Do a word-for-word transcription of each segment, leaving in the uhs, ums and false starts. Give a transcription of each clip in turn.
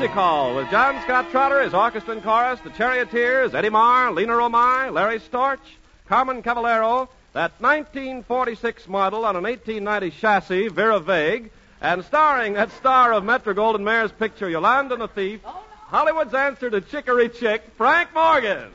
Music Hall with John Scott Trotter, his orchestra and chorus, the Charioteers, Eddie Marr, Lena Romay, Larry Storch, Carmen Cavallero, that nineteen forty-six model on an eighteen ninety chassis, Vera Vague, and starring that star of Metro-Goldwyn-Mayer's picture, Yolanda and the Thief, Hollywood's answer to Chicory Chick, Frank Morgan.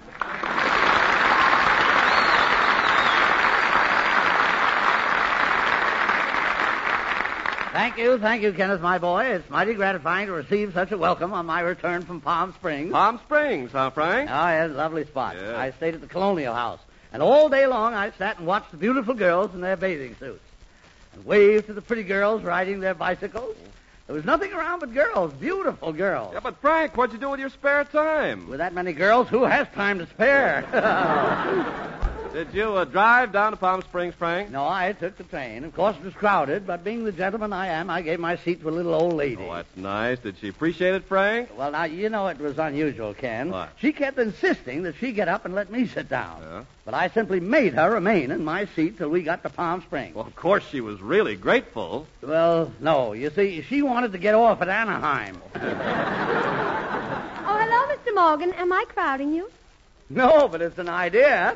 Thank you, thank you, Kenneth, my boy. It's mighty gratifying to receive such a welcome on my return from Palm Springs. Palm Springs, huh, Frank? Oh, yes, lovely spot. Yeah. I stayed at the Colonial House, and all day long I sat and watched the beautiful girls in their bathing suits and waved to the pretty girls riding their bicycles. There was nothing around but girls, beautiful girls. Yeah, but Frank, what'd you do with your spare time? With that many girls, who has time to spare? Did you uh, drive down to Palm Springs, Frank? No, I took the train. Of course, it was crowded, but being the gentleman I am, I gave my seat to a little old lady. Oh, that's nice. Did she appreciate it, Frank? Well, now, you know it was unusual, Ken. What? She kept insisting that she get up and let me sit down. Yeah? But I simply made her remain in my seat till we got to Palm Springs. Well, of course she was really grateful. Well, no. You see, she wanted to get off at Anaheim. Oh, hello, Mister Morgan. Am I crowding you? No, but it's an idea.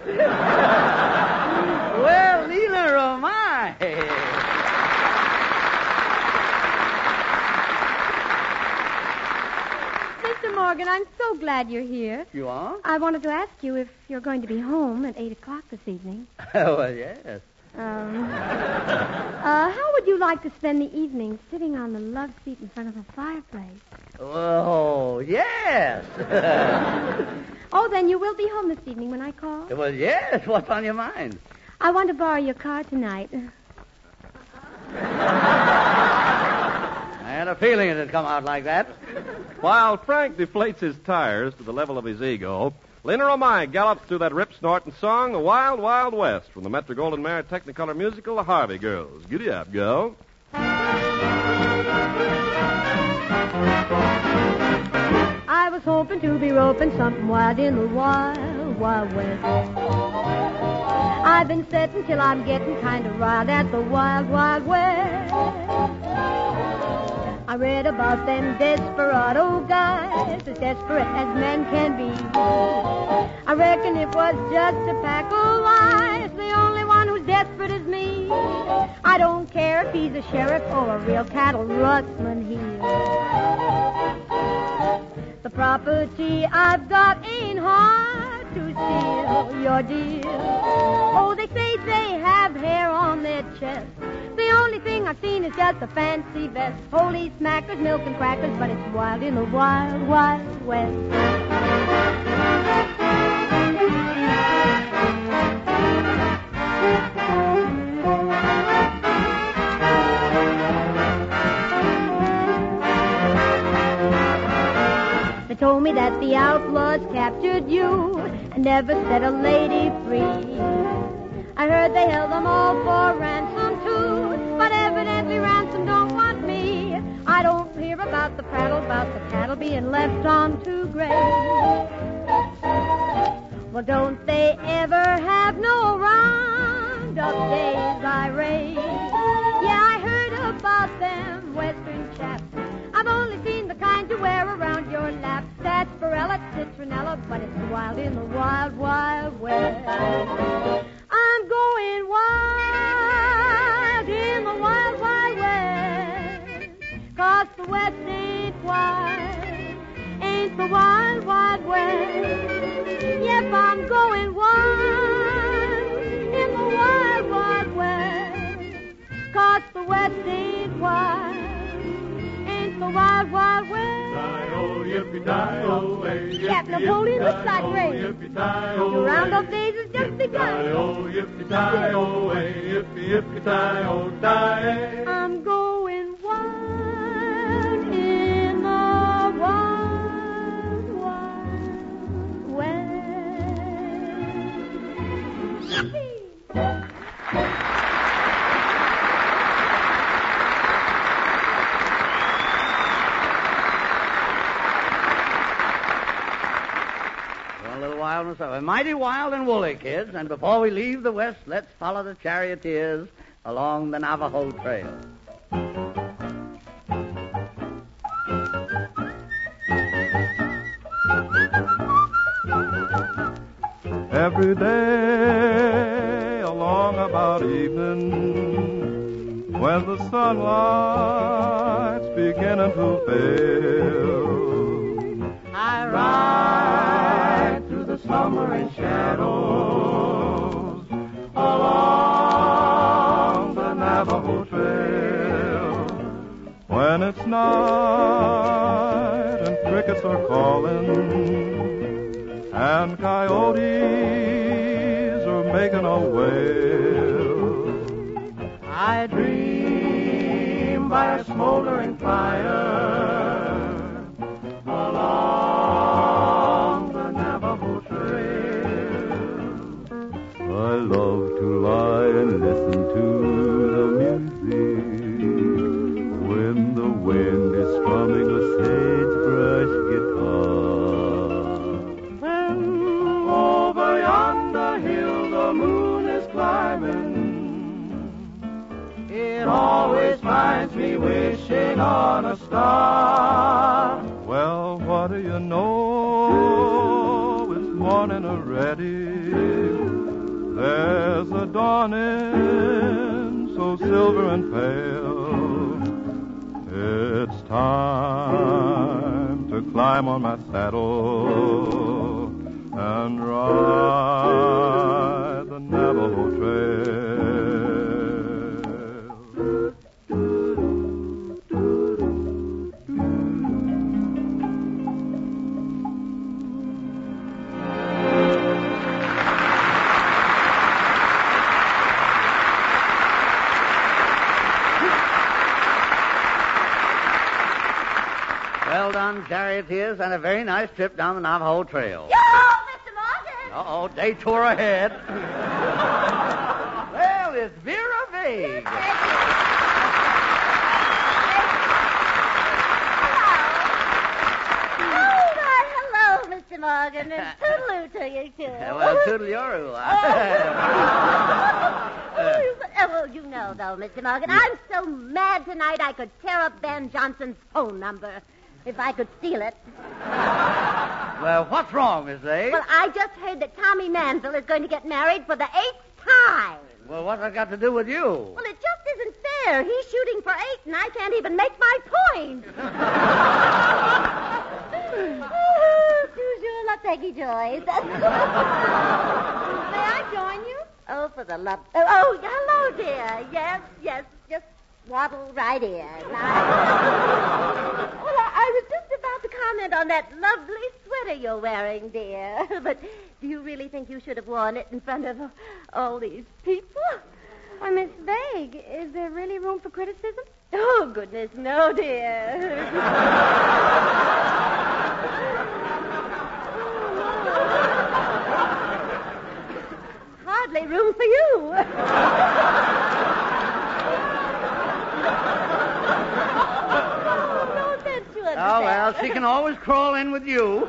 Well, Lena Romay. Mister Morgan, I'm so glad you're here. You are? I wanted to ask you if you're going to be home at eight o'clock this evening. Well, yes. Um, uh, how would you like to spend the evening sitting on the love seat in front of the fireplace? Oh, yes. Oh, then you will be home this evening when I call? Well, yes. What's on your mind? I want to borrow your car tonight. I had a feeling it'd come out like that. While Frank deflates his tires to the level of his ego, Lena Romay gallops through that rip-snorting song, The Wild, Wild West, from the Metro-Goldwyn-Mayer Technicolor musical, The Harvey Girls. Giddy up, go. I was hoping to be roping something wild in the wild, wild west. I've been setting till I'm getting kind of riled at the wild, wild west. I read about them desperado guys, as desperate as men can be. I reckon it was just a pack of lies, the only one who's desperate is me. I don't care if he's a sheriff or a real cattle rustman here. The property I've got ain't hard to steal, your dear. Oh, they say they have hair on their chest. The only thing I've seen is just a fancy vest. Holy smackers, milk and crackers, but it's wild in the wild, wild west. They told me that the outlaws captured you and never set a lady free. I heard they held them all for ransom, too, but evidently ransom don't want me. I don't hear about the prattle, about the cattle being left on too great. Well, don't they ever have no round-up days, I rate? Yeah, I heard about them western chaps. I've only seen the kind you wear around your lap. Sarsaparilla, citronella, but it's wild in the wild, wild west. I'm going wild in the wild, wild west. 'Cause the west ain't wild, ain't the wild, wild west. Yes, I'm going wild in the wild, wild west. 'Cause the west ain't wild, ain't the wild, wild west. Captain Napoleon looks like rain. Your roundup days has just begun. I'm going wild in the wild, wild west. Yippee! Wildness of a mighty wild and woolly, kids. And before we leave the West, let's follow the charioteers along the Navajo Trail. every day along about evening when the sunlight's beginning to fail. I ride through the slumbering shadows along the Navajo Trail. When it's night and crickets are calling and coyotes are making a wail, I dream by a smoldering fire along the Navajo Trail. I love to lie and listen to the music when the wind is strumming a sagebrush guitar. When over yonder hill the moon is climbing, it always finds me wishing on a star. Well, what do you know? It's morning already. There's a dawning so silver and pale. It's time to climb on my saddle and ride the Navajo Trail. Well done, charioteers, and a very nice trip down the Navajo Trail. Yo, Mister Morgan! Uh-oh, detour ahead. Well, it's Vera Vague. Oh, why, hello, Mister Morgan, and toodaloo to you, too. Uh, well, toodle-yoroo. Oh, well, you know, though, Mister Morgan, I'm so mad tonight I could tear up Ben Johnson's phone number if I could steal it. Well, what's wrong, Miss Vague? Well, I just heard that Tommy Manville is going to get married for the eighth time. Well, what's that got to do with you? Well, it just isn't fair. He's shooting for eight, and I can't even make my point. Oh, toujours la Peggy Joyce. May I join you? Oh, for the love... Oh, oh, hello, dear. Yes, yes, just waddle right in. I... Well, I, I was just about to comment on that lovely sweater you're wearing, dear. But do you really think you should have worn it in front of all these people? Why, Miss Vague, is there really room for criticism? Oh, goodness, no, dear. Hardly room for you. No offense to understand. Oh, well, she can always crawl in with you.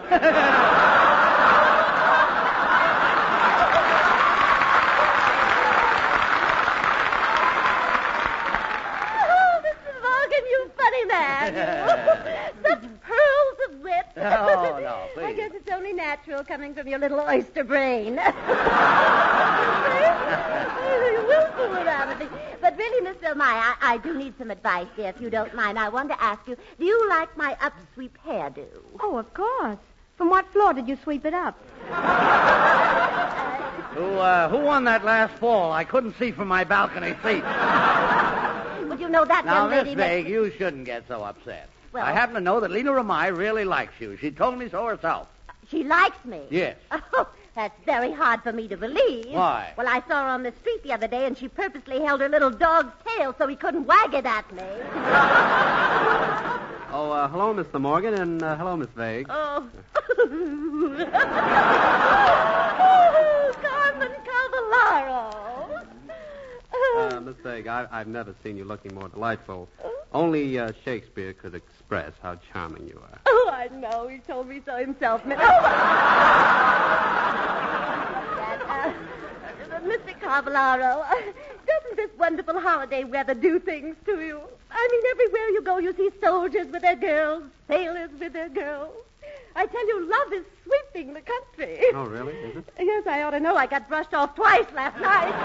Such pearls of wit. Oh, no, please. I guess it's only natural coming from your little oyster brain. You will fool around with me. But really, Miss Vilmai, I, I do need some advice, dear, if you don't mind. I want to ask you, do you like my upsweep hairdo? Oh, of course. From what floor did you sweep it up? Who, uh, who won that last fall? I couldn't see from my balcony seat. Would you know that, Now, young lady... Miss Vague, you shouldn't get so upset. Well, I happen to know that Lena Ramai really likes you. She told me so herself. She likes me? Yes. Oh, that's very hard for me to believe. Why? Well, I saw her on the street the other day, and she purposely held her little dog's tail so he couldn't wag it at me. Oh, uh, hello, Mister Morgan, and uh, hello, Miss Vague. Oh. Oh, Carmen Cavallaro. Uh, Miss Vague, I, I've never seen you looking more delightful. Only uh, Shakespeare could express how charming you are. Oh, I know. He told me so himself. Oh. uh, Mister Cavallaro, uh, doesn't this wonderful holiday weather do things to you? I mean, everywhere you go, you see soldiers with their girls, sailors with their girls. I tell you, love is sweeping the country. Oh, really? Is it? Yes, I ought to know. I got brushed off twice last night.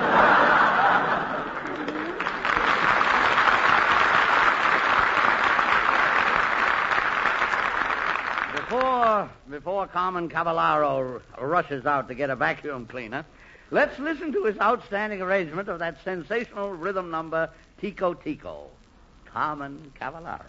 Before, before Carmen Cavallaro r- rushes out to get a vacuum cleaner, let's listen to his outstanding arrangement of that sensational rhythm number, Tico Tico. Carmen Cavallaro.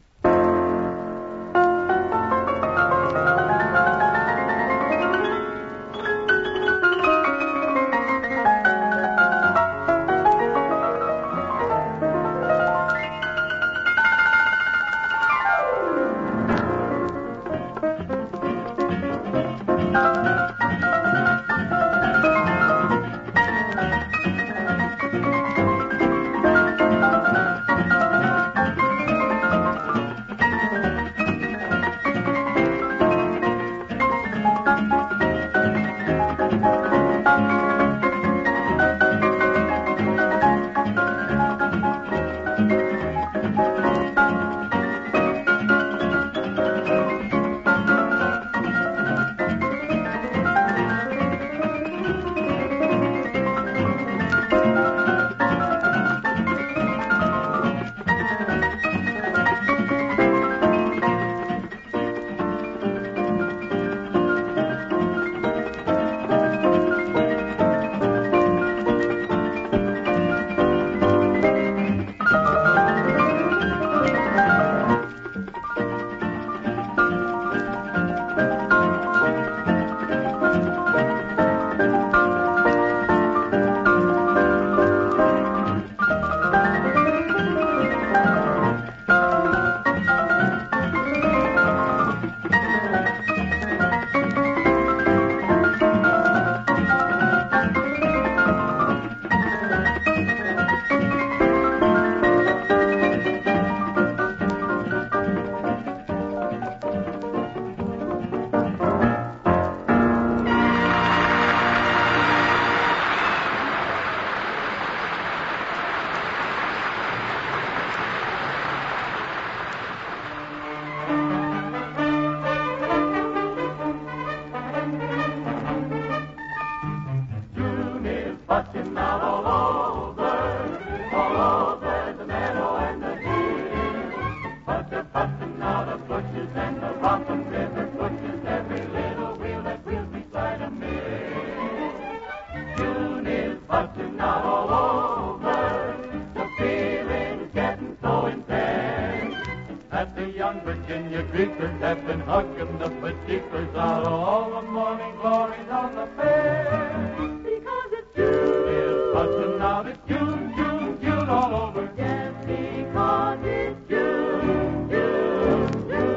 Virginia creepers have been hugging the particulars out all the morning glories on the fair. Because it's June. It's busting out, it's June, June, June all over. Yes, because it's June, June,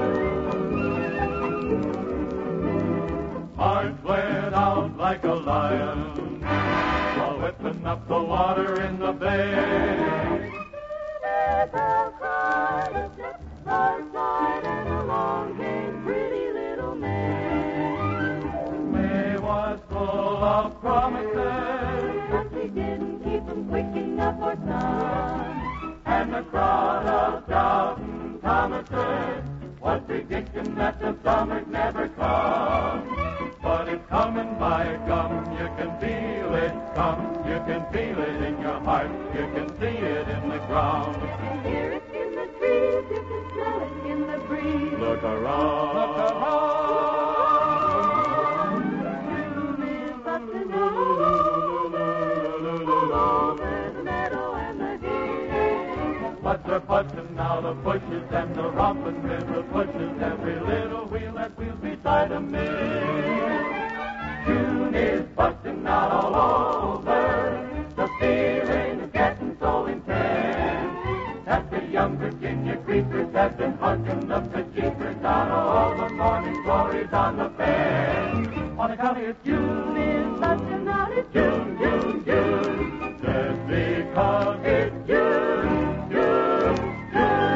June. Hearts went out like a lion while whipping up the water in the bay. Little heart outside and along came pretty little May. May was full of promises, But we didn't keep them quick enough for some. and the crowd of doubting Thomases was predicting that the summer'd never come. But it's coming by gum, you can feel it come, you can feel it in your heart, you can see it in the ground. You can hear it in the trees, you can smell it in the breeze. Look around, look around. June is busting all over the meadow and the hay. What's are busting now, the bushes and the romping river pushes every little wheel that wheels beside a mill. June is busting out all over. The feeling is getting so intense that the young Virginia creepers have been hugging the jeepers out of all the morning glories on the fence. On account of it's June is busting out, it's June, June, June. Just because it's June, June, June.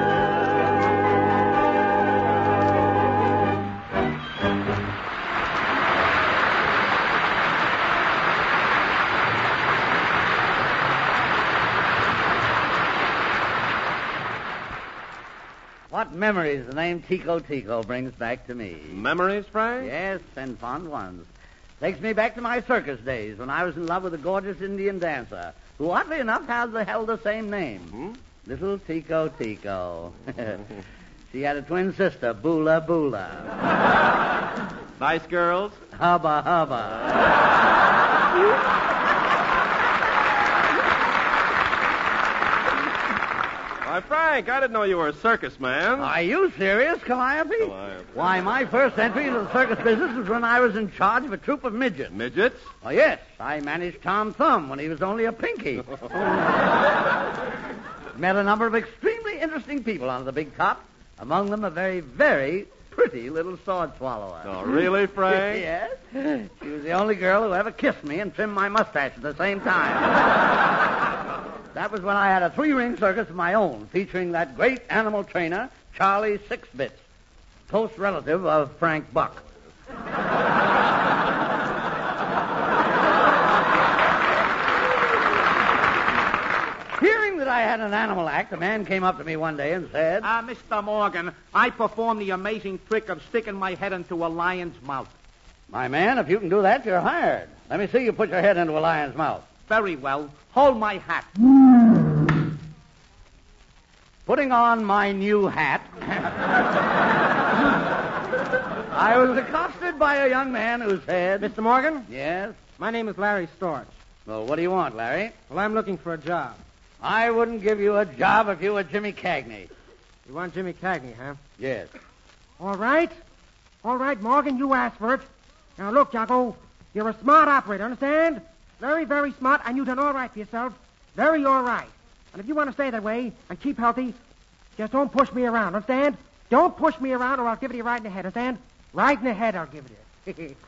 What memories the name Tico Tico brings back to me. Memories, Frank? Yes, and fond ones. Takes me back to my circus days when I was in love with a gorgeous Indian dancer who, oddly enough, has the, held the same name. Hmm? Little Tico Tico. She had a twin sister, Bula Bula. Nice girls? Hubba Hubba. Why, Frank, I didn't know you were a circus man. Are you serious, Calliope? Calliope. Why, my first entry into the circus business was when I was in charge of a troupe of midgets. Midgets? Oh, yes. I managed Tom Thumb when he was only a pinky. Met a number of extremely interesting people on the big top. Among them a very, very pretty little sword swallower. Oh, really, Frank? Yes. She was the only girl who ever kissed me and trimmed my mustache at the same time. That was when I had a three-ring circus of my own, featuring that great animal trainer, Charlie Six-Bits, close relative of Frank Buck. Hearing that I had an animal act, a man came up to me one day and said, Ah, uh, Mister Morgan, I performed the amazing trick of sticking my head into a lion's mouth. My man, if you can do that, you're hired. Let me see you put your head into a lion's mouth. Very well. Hold my hat. Putting on my new hat, I was accosted by a young man who said... Mister Morgan? Yes? My name is Larry Storch. Well, what do you want, Larry? Well, I'm looking for a job. I wouldn't give you a job if you were Jimmy Cagney. You want Jimmy Cagney, huh? Yes. All right. All right, Morgan, you asked for it. Now, look, Jocko, you're a smart operator, understand? Very, very smart, and you've done all right for yourself. Very all right. And if you want to stay that way and keep healthy, just don't push me around, understand? Don't push me around or I'll give it to you right in the head, understand? Right in the head I'll give it to you.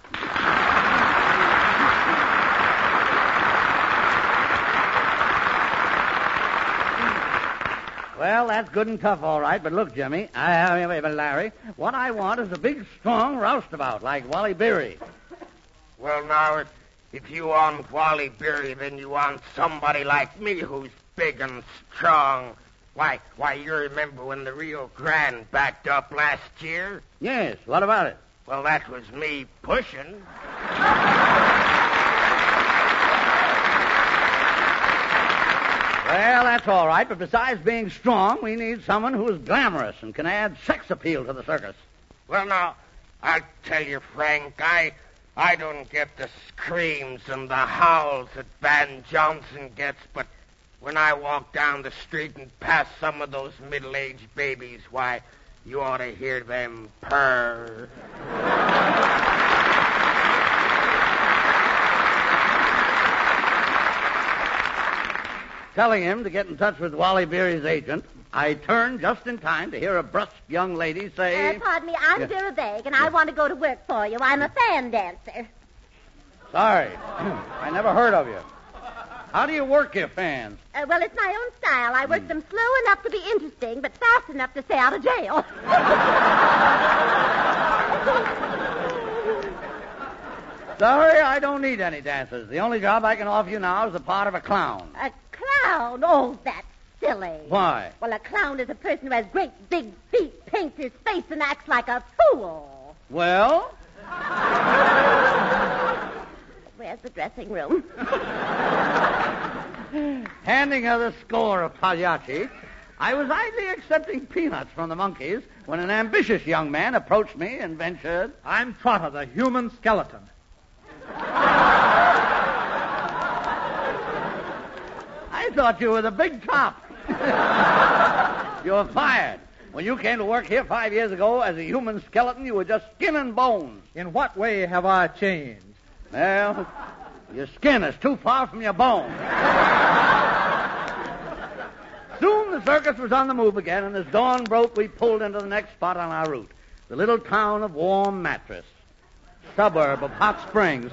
Well, that's good and tough, all right. But look, Jimmy, I, I, Larry, what I want is a big, strong roustabout like Wally Beery. Well, now, if, if you want Wally Beery, then you want somebody like me who's big and strong. Why, why, you remember when the Rio Grande backed up last year? Yes, what about it? Well, that was me pushing. Well, that's all right, but besides being strong, we need someone who is glamorous and can add sex appeal to the circus. Well, now, I'll tell you, Frank, I I don't get the screams and the howls that Van Johnson gets, but when I walk down the street and pass some of those middle-aged babies, why, you ought to hear them purr. Telling him to get in touch with Wally Beery's agent, I turned just in time to hear a brusque young lady say... Uh, pardon me, I'm Yeah. Vera Vague, and I want to go to work for you. I'm a fan dancer. Sorry, I never heard of you. How do you work your fans? Uh, well, it's my own style. I work them slow enough to be interesting, but fast enough to stay out of jail. Sorry, I don't need any dancers. The only job I can offer you now is the part of a clown. A clown? Oh, that's silly. Why? Well, a clown is a person who has great big feet, paints his face, and acts like a fool. Well? Where's the dressing room? Handing her the score of Pagliacci, I was idly accepting peanuts from the monkeys when an ambitious young man approached me and ventured... I'm Trotter, the human skeleton. I thought you were the big top. You're fired. When you came to work here five years ago as a human skeleton, you were just skin and bones. In what way have I changed? Well, your skin is too far from your bone. Soon the circus was on the move again, and as dawn broke, we pulled into the next spot on our route, the little town of Warm Mattress, suburb of Hot Springs.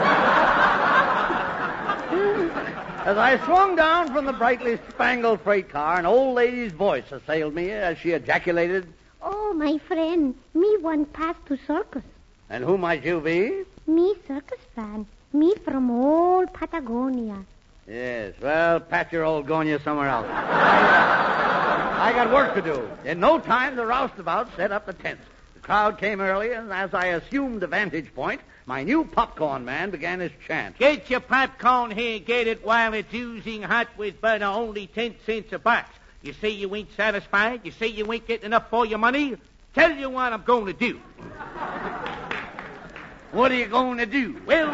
As I swung down from the brightly spangled freight car, an old lady's voice assailed me as she ejaculated, Oh, my friend, me one pass to circus. And who might you be? Me circus fan. Me from old Patagonia. Yes, well, pat your old Gonia somewhere else. I got work to do. In no time, the roustabout set up the tents. The crowd came early, and as I assumed the vantage point, my new popcorn man began his chant. Get your popcorn here, get it while it's oozing hot with butter, only ten cents a box. You say you ain't satisfied? You say you ain't getting enough for your money? Tell you what I'm going to do. What are you going to do? Well...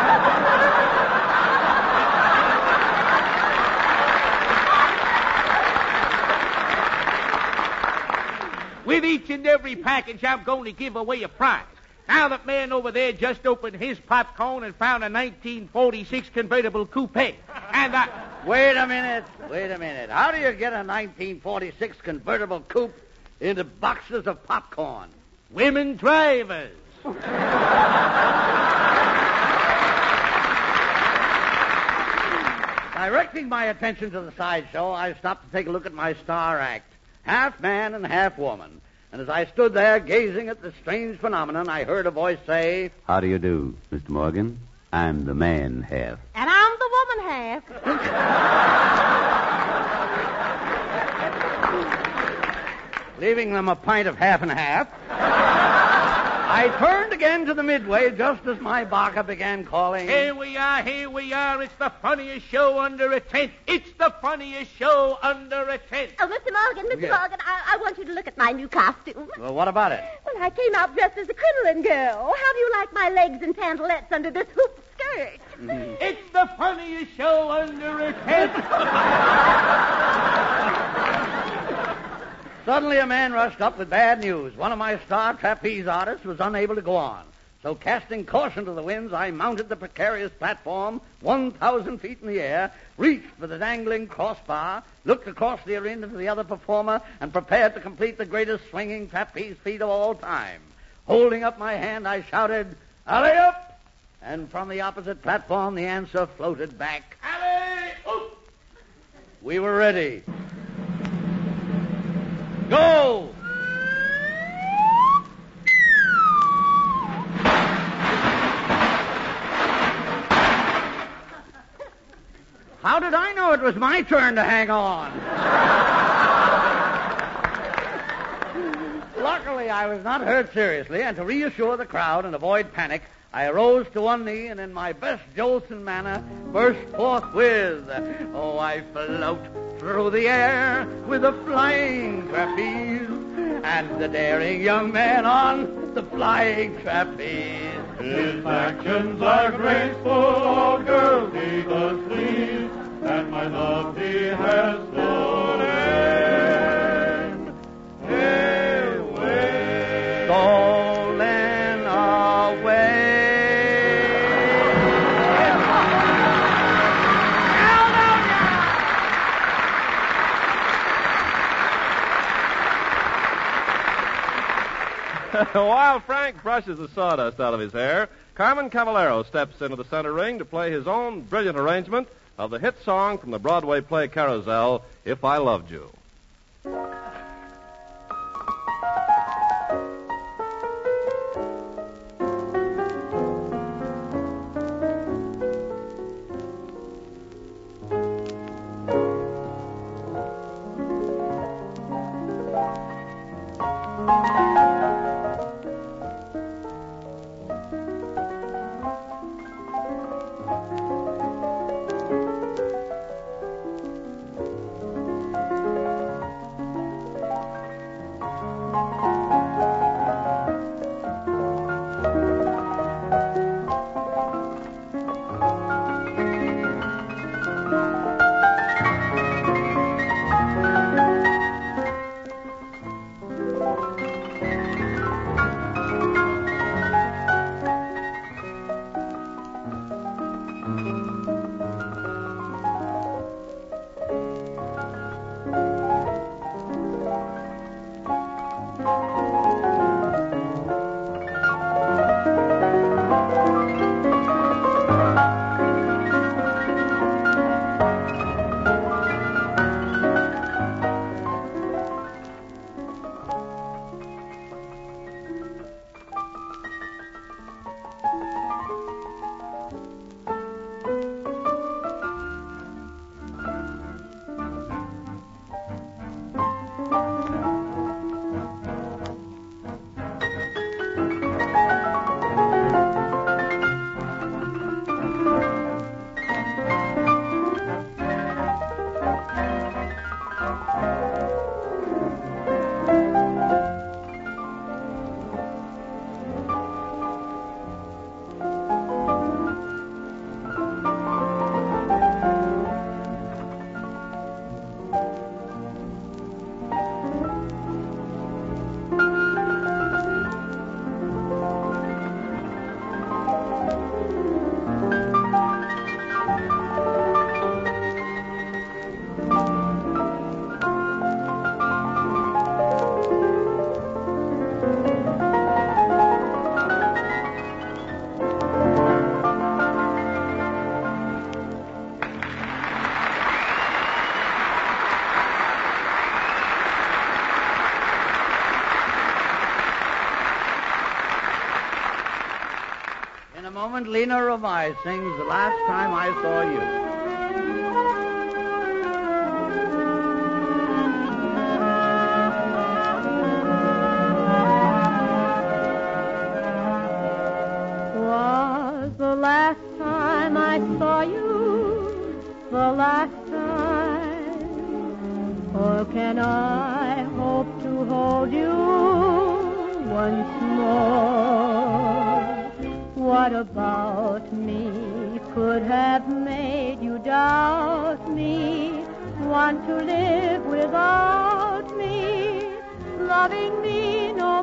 With each and every package, I'm going to give away a prize. Now that man over there just opened his popcorn and found a nineteen forty-six convertible coupe. And I... Wait a minute. Wait a minute. How do you get a nineteen forty-six convertible coupe into boxes of popcorn? Women drivers. Directing my attention to the sideshow, I stopped to take a look at my star act. Half man and half woman. And as I stood there gazing at the strange phenomenon, I heard a voice say, "How do you do, Mister Morgan? I'm the man half." And I'm the woman half. Leaving them a pint of half and half, I turned again to the midway just as my baka began calling. Here we are, here we are. It's the funniest show under a tent. It's the funniest show under a tent. Oh, Mister Morgan, Mister Yes. Morgan, I-, I want you to look at my new costume. Well, what about it? Well, I came out dressed as a crinoline girl. How do you like my legs and pantalettes under this hoop skirt? Mm. It's the funniest show under a tent. Suddenly a man rushed up with bad news. One of my star trapeze artists was unable to go on. So casting caution to the winds, I mounted the precarious platform one thousand feet in the air, reached for the dangling crossbar, looked across the arena to the other performer, and prepared to complete the greatest swinging trapeze feat of all time. Holding up my hand, I shouted, "Alley up!" And from the opposite platform, the answer floated back, "Alley up!" We were ready. Go! How did I know it was my turn to hang on? Luckily, I was not hurt seriously, and to reassure the crowd and avoid panic, I arose to one knee and in my best Jolson manner burst forth with, "Oh, I float through the air with a flying trapeze, and the daring young man on the flying trapeze. His actions are graceful, all girls he does please, and my love he has stolen away. Stolen away. While Frank brushes the sawdust out of his hair, Carmen Cavallero steps into the center ring to play his own brilliant arrangement of the hit song from the Broadway play Carousel, "If I Loved You." moment, Lena Romay sings The Last Time I Saw You. Was the last time I saw you, the last time, or can I hope to hold you once more? What about me could have made you doubt me, want to live without me, loving me no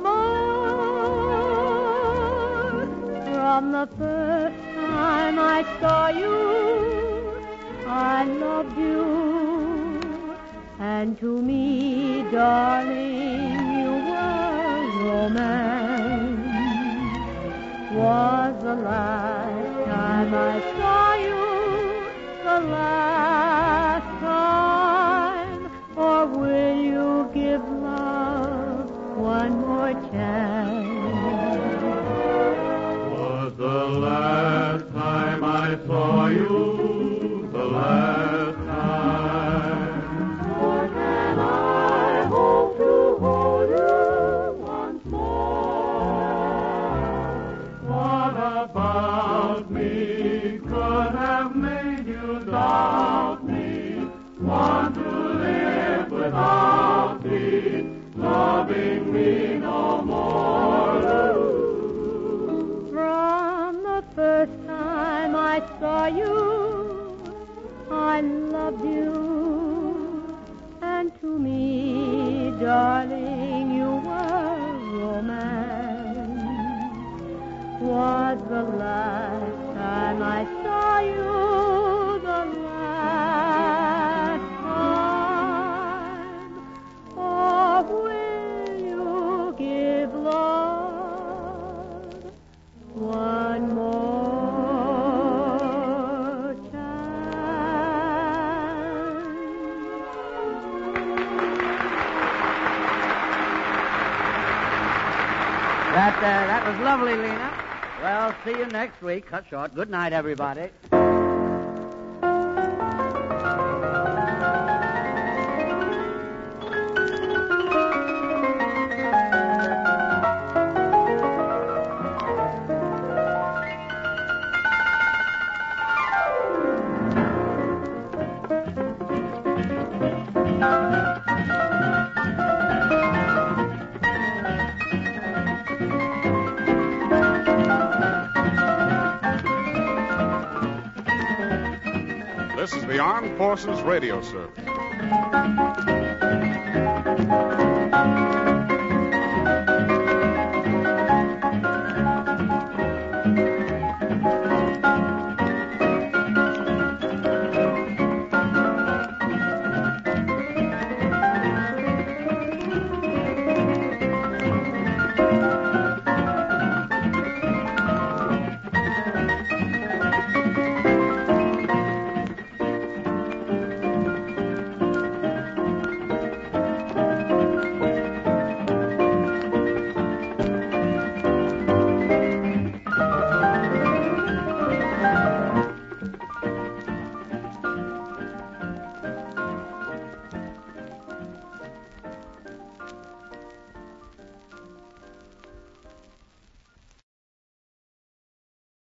more? From the first time I saw you, I loved you, and to me, darling, you were romance. Was the last time I saw you the last time, or will you give love one more chance? Was the last time I saw you the last time, or can I hope to hold you once more? What about me could have made you doubt me, want to live without me, loving me no more? From the first time I saw you, I loved you, and to me, darling, you were romance. Was the last time I saw you the last time, or will you give love one more chance? That, uh, that was lovely, Lena. Well, see you next week. Cut short. Good night, everybody. This is the Armed Forces Radio Service.